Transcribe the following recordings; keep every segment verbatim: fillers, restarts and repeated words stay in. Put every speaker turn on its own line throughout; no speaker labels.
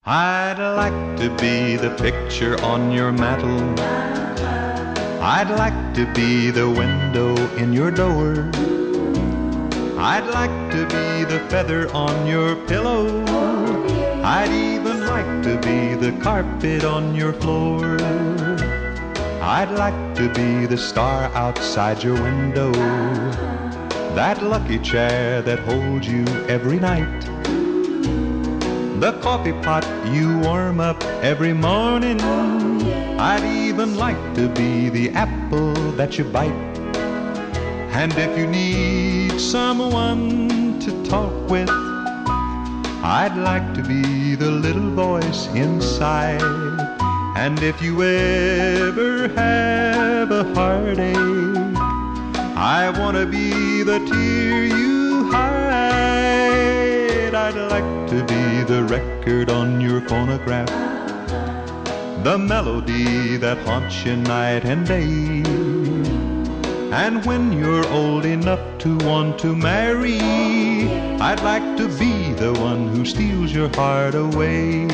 I'd like to be the picture on your mantle. I'd like to be the window in your door. I'd like to be the feather on your pillow. I'd even like to be the carpet on your floor. I'd like to be the star outside your window, that lucky chair that holds you every night, the coffee pot you warm up every morning. I'd even like to be the apple that you bite. And if you need someone to talk with, I'd like to be the little voice inside. And if you ever have a heartache, I want to be the tear you hide. I'd like to be the record on your phonograph, the melody that haunts you night and day. And when you're old enough to want to marry, I'd like to be the one who steals your heart away.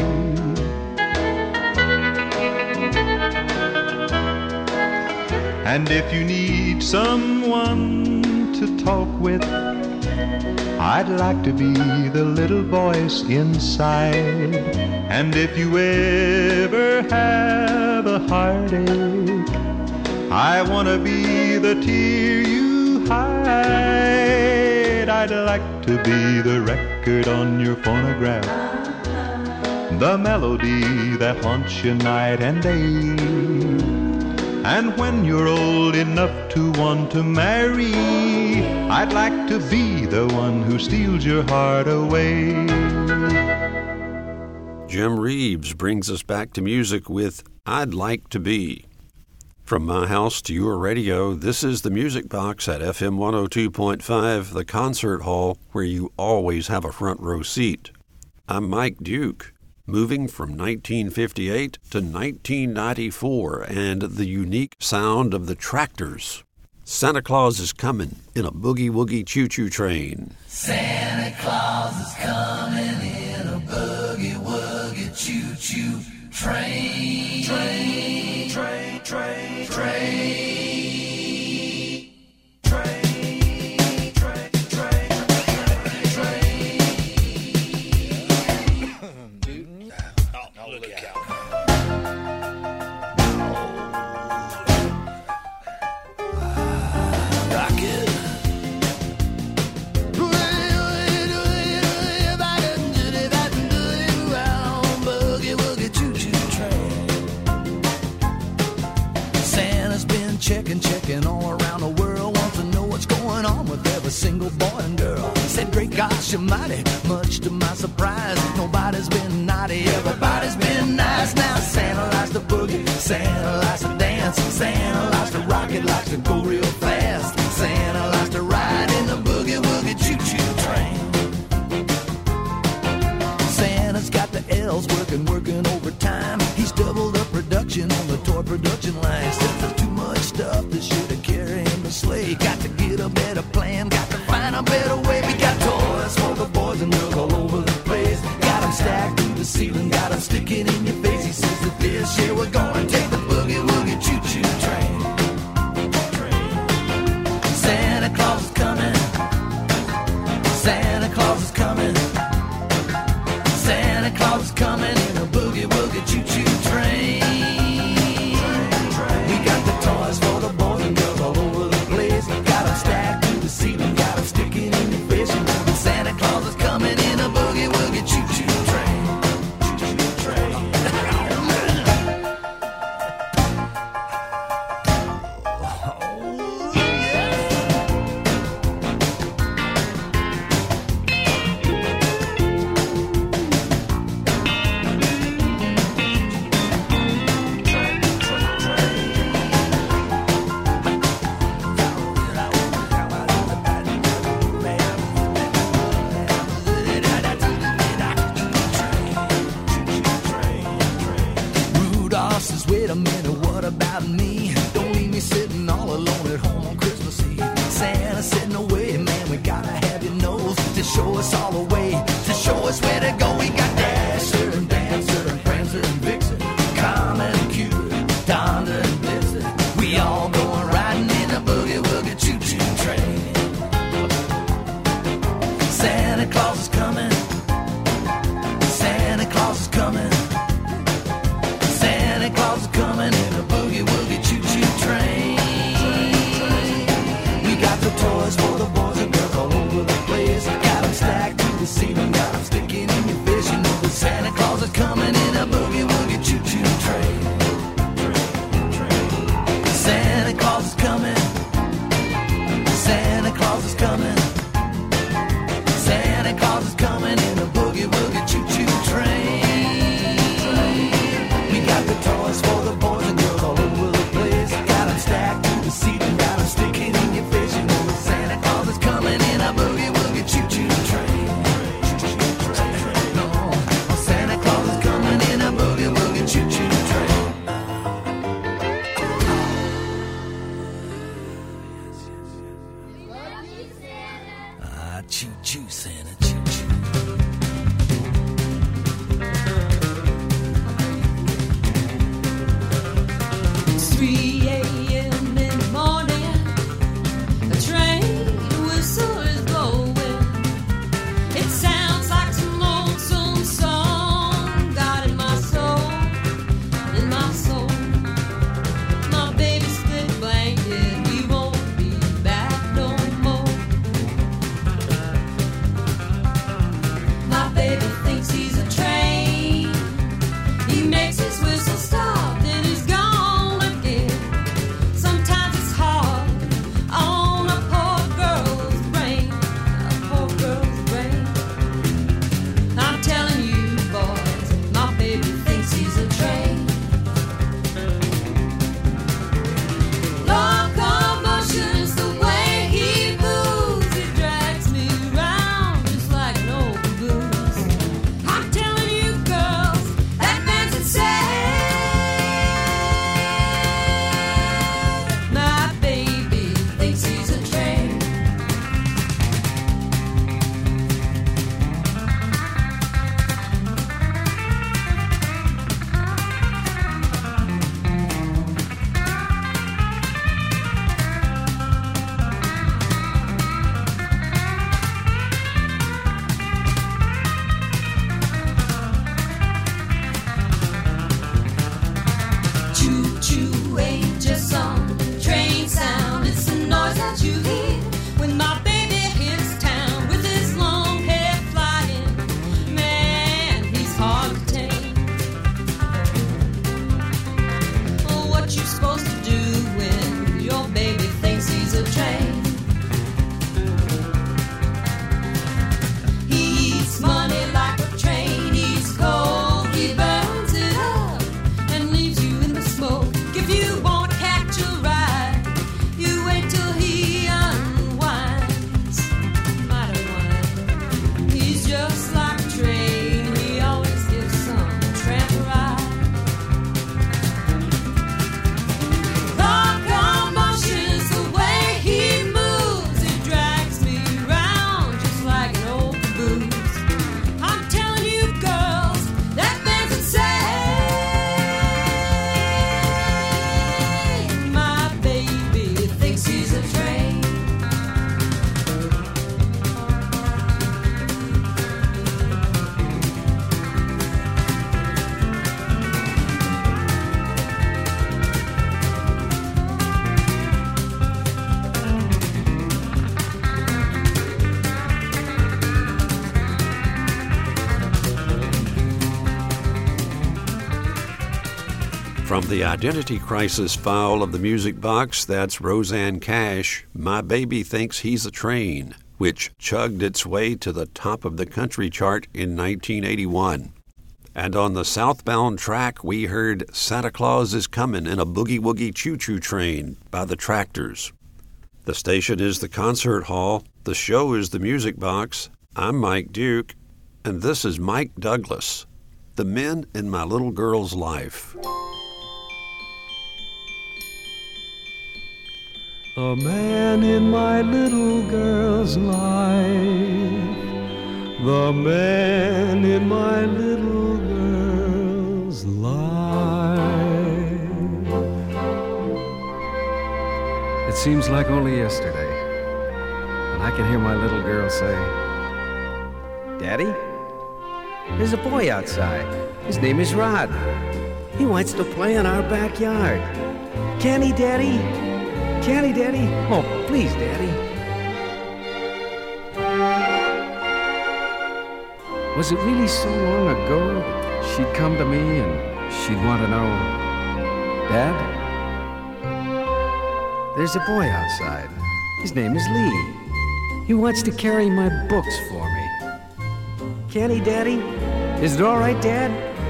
And if you need someone to talk with, I'd like to be the little voice inside. And if you ever have a heartache, I want to be the tear you hide. I'd like to be the record on your phonograph, the melody that haunts you night and day. And when you're old enough to want to marry, I'd like to be the one who steals your heart away.
Jim Reeves brings us back to music with I'd Like to Be. From my house to your radio, this is the Music Box at F M one oh two point five, the concert hall where you always have a front row seat. I'm Mike Duke. Moving from nineteen fifty-eight to nineteen ninety-four and the unique sound of the Tractors. Santa Claus is coming in a boogie-woogie choo-choo train.
Santa Claus is coming in a boogie-woogie choo-choo train. Train, train, train, train.
Checking, checking all around the world, wants to know what's going on with every single boy and girl. Said, great gosh almighty, much to my surprise, nobody's been naughty, everybody's been nice. Now Santa likes to boogie, Santa likes to dance, Santa likes to rock it, likes to go real fast. Santa likes to ride in the boogie-woogie choo-choo train. Santa's got the elves working, working overtime. He's doubled up production on the toy production line. Said there's too much stuff that should have carried in the sleigh. Got to get a better plan, got to find a better way. We got toys for the boys and girls all over the place. Got them stacked to the ceiling, got them sticking in your face. He says that this year we're going to take the boogie-woogie choo-choo train. Santa Claus is coming, Santa Claus is coming, Santa Claus is coming in a boogie-woogie choo-choo train. We got the toys for the boys and girls all over the place. Got them stacked to the ceiling, got them sticking in your face. You know that Santa Claus is coming in a boogie-woogie choo-choo train. Choo-choo train. Says, wait a minute, what about me? Don't leave me sitting all alone at home on Christmas Eve. Santa said, no way, man, we gotta have your nose to show us all the way, to show us where to go. We got Dasher and Dancer
From the Identity Crisis file of the Music Box, that's Rosanne Cash, My Baby Thinks He's a Train, which chugged its way to the top of the country chart in nineteen eighty-one. And on the southbound track, we heard Santa Claus is Coming in a Boogie Woogie Choo-Choo Train by the Tractors. The station is the Concert Hall. The show is the Music Box. I'm Mike Duke, and this is Mike Douglas, The Men in My Little Girl's Life.
The man in my little girl's life, the man in my little girl's life. It seems like only yesterday, and I can hear my little girl say, "Daddy, there's a boy outside. His name is Rod. He wants to play in our backyard. Can he, Daddy? Can he, Daddy? Oh, please, Daddy." Was it really so long ago that she'd come to me and she'd want to know, "Dad, there's a boy outside. His name is Lee. He wants to carry my books for me. Can he, Daddy? Is it all right, Dad?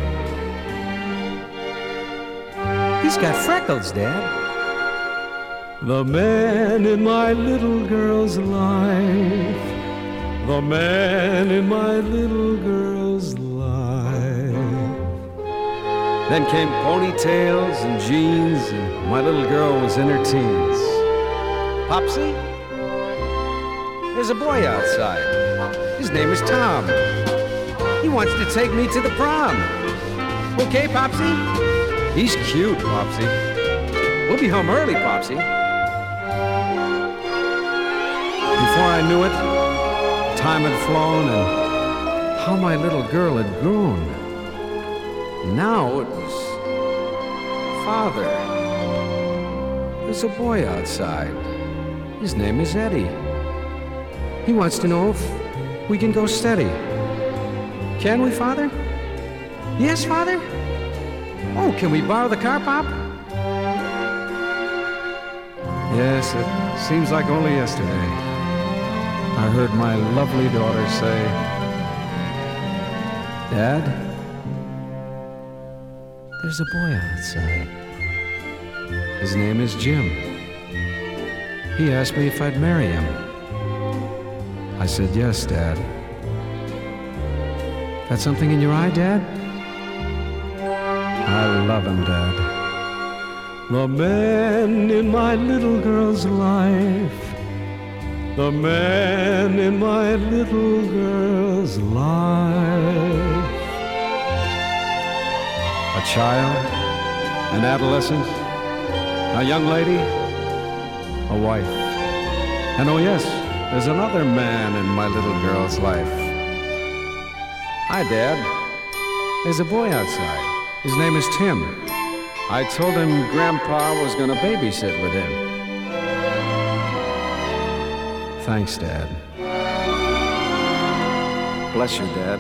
He's got freckles, Dad." The man in my little girl's life, the man in my little girl's life. Then came ponytails and jeans, and my little girl was in her teens. "Popsy, there's a boy outside. His name is Tom. He wants to take me to the prom. Okay, Popsy? He's cute, Popsy. We'll be home early, Popsy." Before I knew it, time had flown, and how my little girl had grown. Now it was, "Father, there's a boy outside. His name is Eddie. He wants to know if we can go steady. Can we, Father? Yes, Father? Oh, can we borrow the car, Pop?" Yes, it seems like only yesterday I heard my lovely daughter say, "Dad, there's a boy outside. His name is Jim. He asked me if I'd marry him. I said, yes, Dad. Got something in your eye, Dad? I love him, Dad. The man in my little girl's life, the man in my little girl's life. A child, an adolescent, a young lady, a wife. And oh yes, there's another man in my little girl's life. Hi, Dad. There's a boy outside. His name is Tim. I told him Grandpa was gonna babysit with him. Thanks, Dad. Bless you, Dad.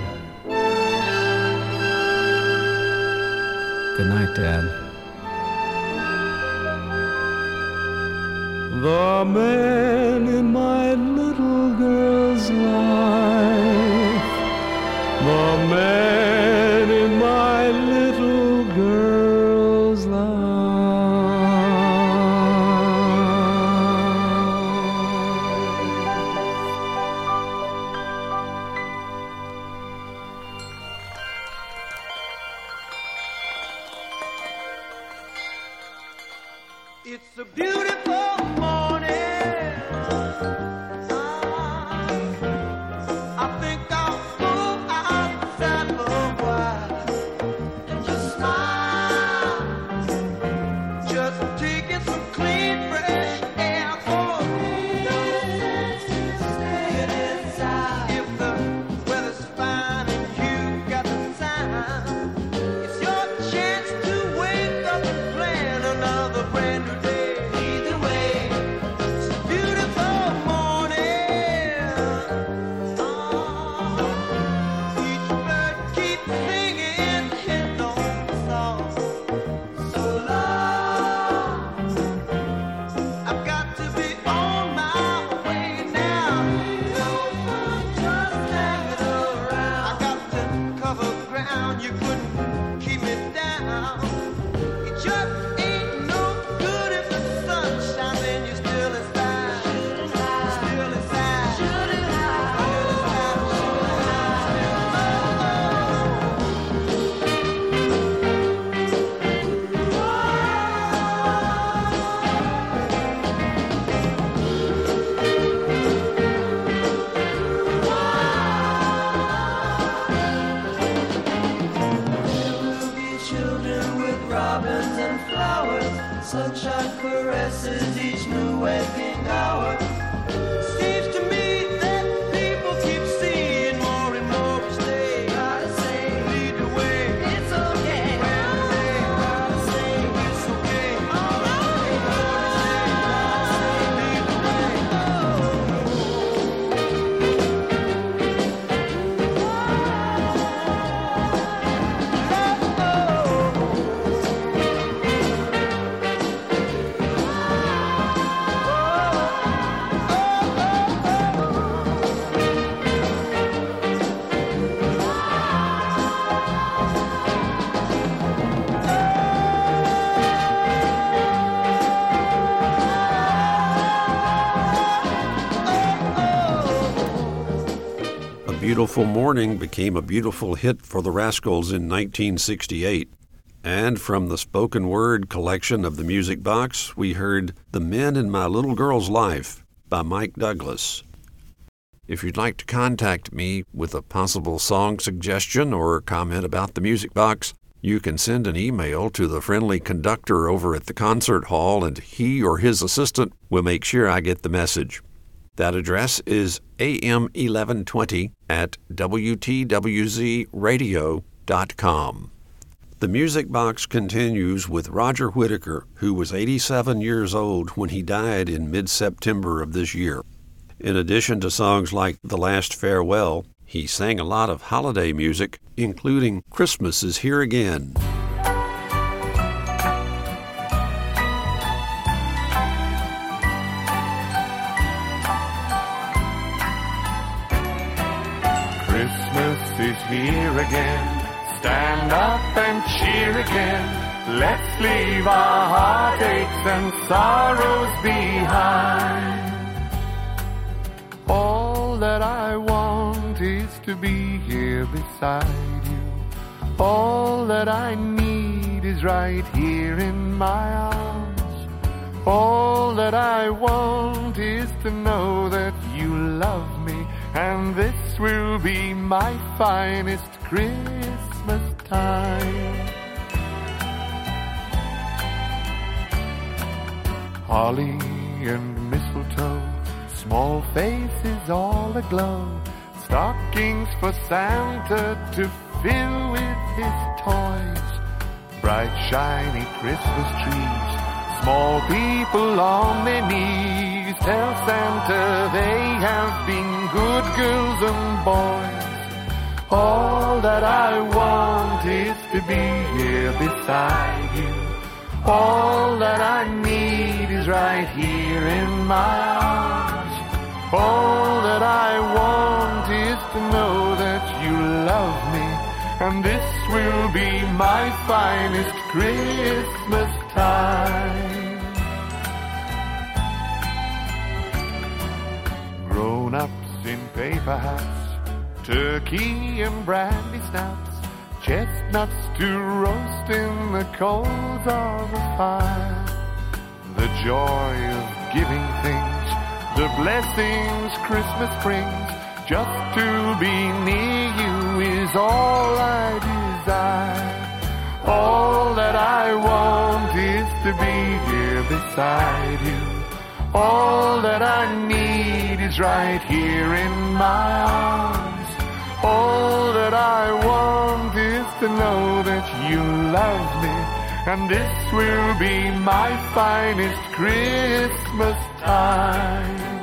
Good night, Dad. The man in my little girl's life, the man in my little girl's life.
It's a beautiful morning. I think I'll go outside for a while and just smile. Just taking some clean, fresh air for me. Get inside. If the weather's fine and you've got the time, it's your chance to wake up and plan another brand new day. Either way.
robins and flowers, sunshine caresses each new waking hour. Seems to me that people keep seeing more and more each day. Gotta say, lead the way. It's okay. Well, they gotta say, it's okay. All right. Gotta say, lead the way.
Beautiful Morning became a beautiful hit for the Rascals in nineteen sixty-eight. And from the spoken word collection of the Music Box, we heard The Men in My Little Girl's Life by Mike Douglas. If you'd like to contact me with a possible song suggestion or comment about the Music Box, you can send an email to the friendly conductor over at the concert hall, and he or his assistant will make sure I get the message. That address is A M eleven twenty at W T W Z radio dot com. The Music Box continues with Roger Whittaker, who was eighty-seven years old when he died in mid-September of this year. In addition to songs like The Last Farewell, he sang a lot of holiday music, including Christmas is Here Again.
Christmas is here again. Stand up and cheer again. Let's leave our heartaches and sorrows behind. All that I want is to be here beside you. All that I need is right here in my arms. All that I want is to know that you love me, and this will be my finest Christmas time. Holly and mistletoe, small faces all aglow, stockings for Santa to fill with his toys, bright shiny Christmas trees, small people on their knees tell Santa they have been good girls and boys. All that I want is to be here beside you. All that I need is right here in my arms. All that I want is to know that you love me, and this will be my finest Christmas time. Grown-ups in paper hats, turkey and brandy snaps, chestnuts to roast in the coals of a fire. The joy of giving things, the blessings Christmas brings, just to be near you is all I desire. All that I want is to be here beside you. All that I need is right here in my arms. All that I want is to know that you love me, and this will be my finest Christmas time.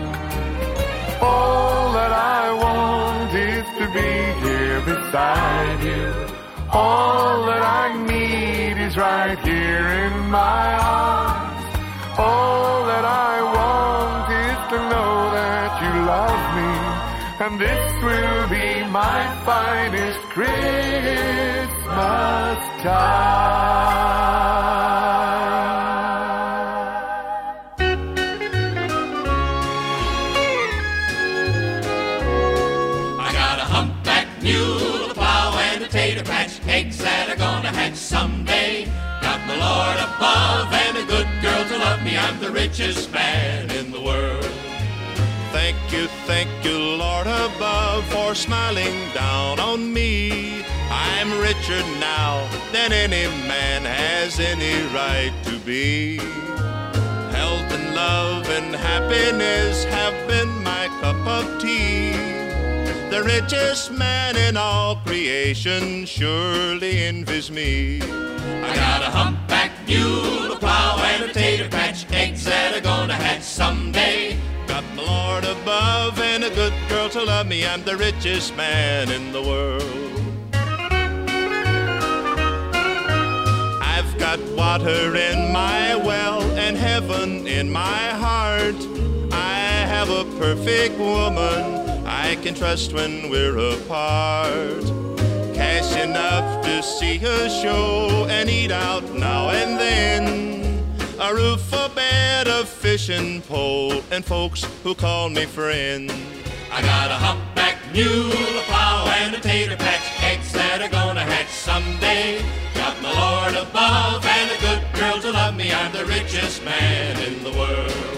All that I want is to be here beside you. All that I need is right here in my arms. All that I want is to know that you love me, and this will be my finest Christmas time.
I got a humpback mule, a plow, and a tater patch, eggs that are gonna hatch someday. Got the Lord above and a good girl to love me. I'm the richest man in the world.
Thank you, thank you, Lord above, for smiling down on me. I'm richer now than any man has has any right to be. Health and love and happiness have been my cup of tea. The richest man in all creation surely envies me.
I got a humpback mule, a plow, and a tater patch, eggs that are gonna hatch someday.
Got my Lord above and a good girl to love me. I'm the richest man in the world. I've got water in my well and heaven in my heart. I have a perfect woman I can trust when we're apart. Cash enough to see a show and eat out now and then. A roof, a bed, a fishing pole, and folks who call me friend.
I got a humpback mule, a plow, and a tater patch, eggs that are gonna hatch someday. Got my Lord above and a good girl to love me. I'm the richest man in the world.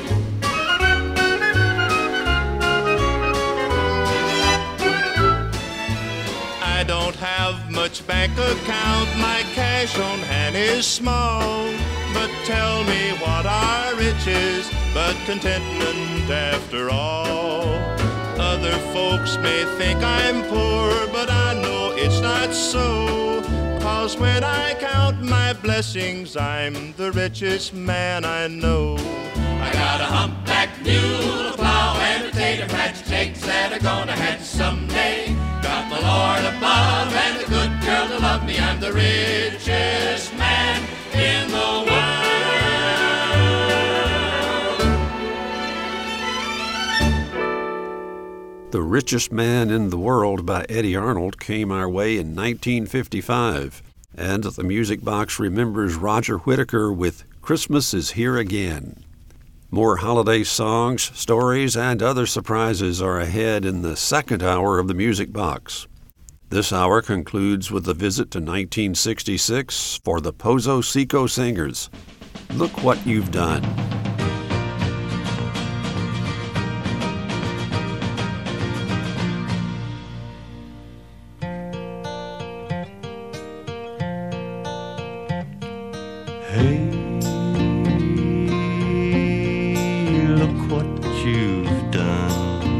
I don't have much bank account, my cash on hand is small. But tell me what are riches but contentment after all? Other folks may think I'm poor, but I know it's not so. 'Cause when I count my blessings, I'm the richest man I know.
I got a humpback mule, a plow, and a tater patch, eggs that are gonna hatch someday. Got my Lord above and a good girl to love me. I'm the richest man in the world.
The Richest Man in the World by Eddie Arnold came our way in nineteen fifty-five. And the Music Box remembers Roger Whittaker with Christmas is Here Again. More holiday songs, stories, and other surprises are ahead in the second hour of the Music Box. This hour concludes with a visit to nineteen sixty-six for the Pozo Seco Singers. Look What You've Done.
Hey, look what you've done.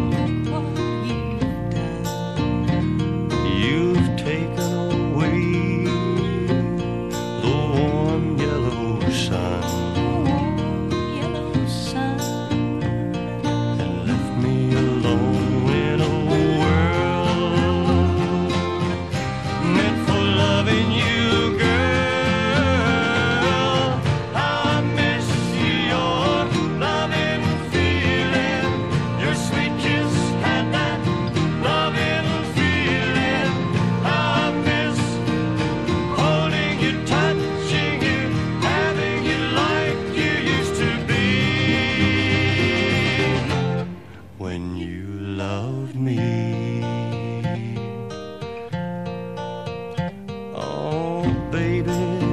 You've taken away the warm yellow sun and left me alone in a world meant for loving you. Baby,